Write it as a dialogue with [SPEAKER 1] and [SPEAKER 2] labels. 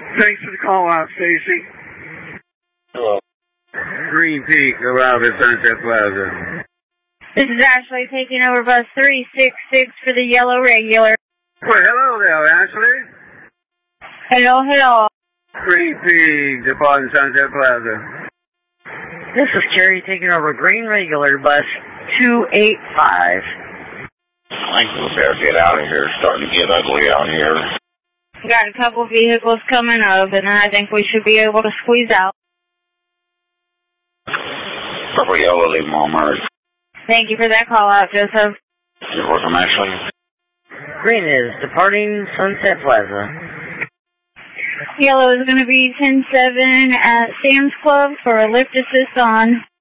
[SPEAKER 1] Thanks for the call out, Stacy.
[SPEAKER 2] Hello.
[SPEAKER 3] Green Peak, arrive at Sunset Plaza.
[SPEAKER 4] This is Ashley taking over bus 366 for the yellow regular.
[SPEAKER 3] Well, hello there, Ashley.
[SPEAKER 4] Hello, hello.
[SPEAKER 3] Green Peak, departing Sunset Plaza.
[SPEAKER 5] This is Jerry taking over green regular bus 285.
[SPEAKER 2] I think we better get out of here. It's starting to get ugly out here.
[SPEAKER 4] Got a couple vehicles coming up, and I think we should be able to squeeze out.
[SPEAKER 2] Purple yellow, leave them all marked.
[SPEAKER 4] Thank you for that call out, Joseph.
[SPEAKER 2] You're welcome, Ashley.
[SPEAKER 5] Green is departing Sunset Plaza.
[SPEAKER 4] Yellow is going to be 10-7 at Sam's Club for a lift assist on.